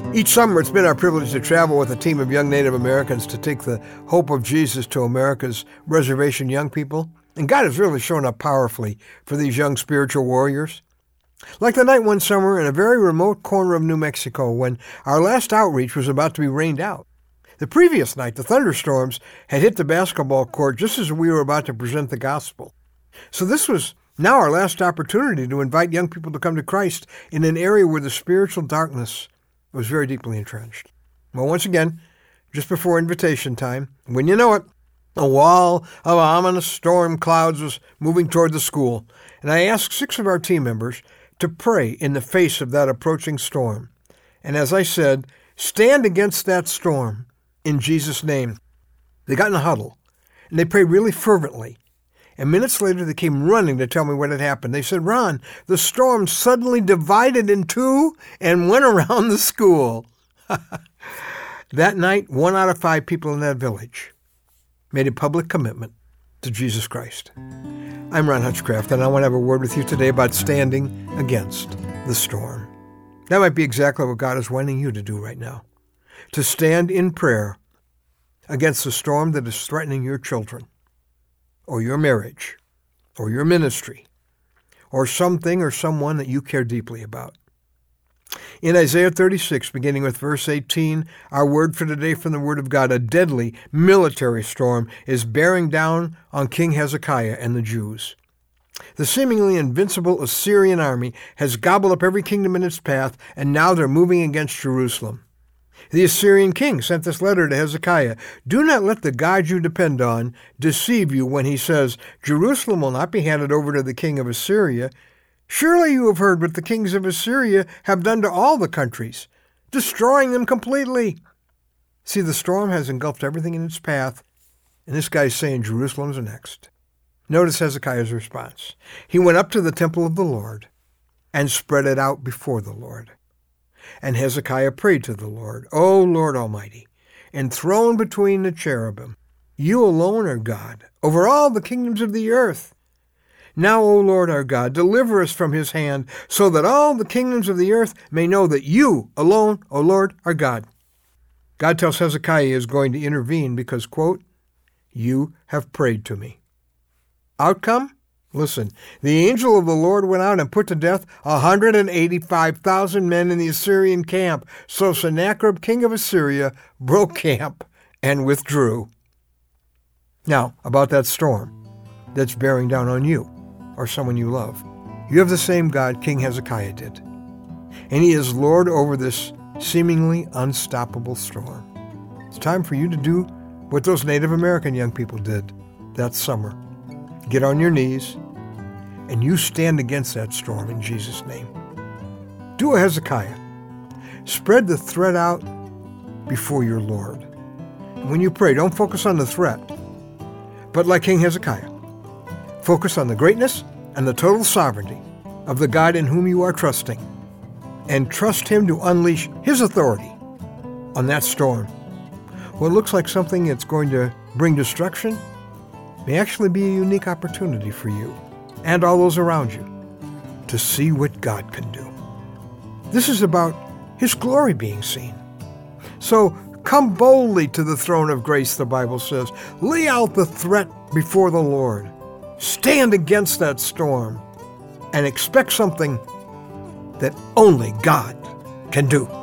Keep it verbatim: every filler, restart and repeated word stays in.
Each summer, it's been our privilege to travel with a team of young Native Americans to take the hope of Jesus to America's reservation young people. And God has really shown up powerfully for these young spiritual warriors. Like the night one summer in a very remote corner of New Mexico when our last outreach was about to be rained out. The previous night, the thunderstorms had hit the basketball court just as we were about to present the gospel. So this was now our last opportunity to invite young people to come to Christ in an area where the spiritual darkness was very deeply entrenched. Well, once again, just before invitation time, when you know it, a wall of ominous storm clouds was moving toward the school, and I asked six of our team members to pray in the face of that approaching storm. And as I said, stand against that storm in Jesus' name. They got in a huddle, and they prayed really fervently. And minutes later, they came running to tell me what had happened. They said, "Ron, the storm suddenly divided in two and went around the school." That night, one out of five people in that village made a public commitment to Jesus Christ. I'm Ron Hutchcraft, and I want to have a word with you today about standing against the storm. That might be exactly what God is wanting you to do right now, to stand in prayer against the storm that is threatening your children, or your marriage, or your ministry, or something or someone that you care deeply about. In Isaiah thirty-six, beginning with verse eighteen, our word for today from the Word of God, a deadly military storm is bearing down on King Hezekiah and the Jews. The seemingly invincible Assyrian army has gobbled up every kingdom in its path, and now they're moving against Jerusalem. The Assyrian king sent this letter to Hezekiah. "Do not let the God you depend on deceive you when he says, 'Jerusalem will not be handed over to the king of Assyria.' Surely you have heard what the kings of Assyria have done to all the countries, destroying them completely." See, the storm has engulfed everything in its path, and this guy's saying Jerusalem's next. Notice Hezekiah's response. He went up to the temple of the Lord and spread it out before the Lord. And Hezekiah prayed to the Lord, "O Lord Almighty, enthroned between the cherubim, you alone are God over all the kingdoms of the earth. Now, O Lord our God, deliver us from his hand, so that all the kingdoms of the earth may know that you alone, O Lord, are God." God tells Hezekiah he is going to intervene because, quote, "You have prayed to me." Outcome? Listen, the angel of the Lord went out and put to death one hundred eighty-five thousand men in the Assyrian camp. So Sennacherib, king of Assyria, broke camp and withdrew. Now, about that storm that's bearing down on you or someone you love. You have the same God King Hezekiah did, and he is Lord over this seemingly unstoppable storm. It's time for you to do what those Native American young people did that summer. Get on your knees, and you stand against that storm in Jesus' name. Do a Hezekiah. Spread the threat out before your Lord. And when you pray, don't focus on the threat, but like King Hezekiah, focus on the greatness and the total sovereignty of the God in whom you are trusting, and trust him to unleash his authority on that storm. What looks like something that's going to bring destruction may actually be a unique opportunity for you and all those around you to see what God can do. This is about his glory being seen. So come boldly to the throne of grace, the Bible says. Lay out the threat before the Lord. Stand against that storm and expect something that only God can do.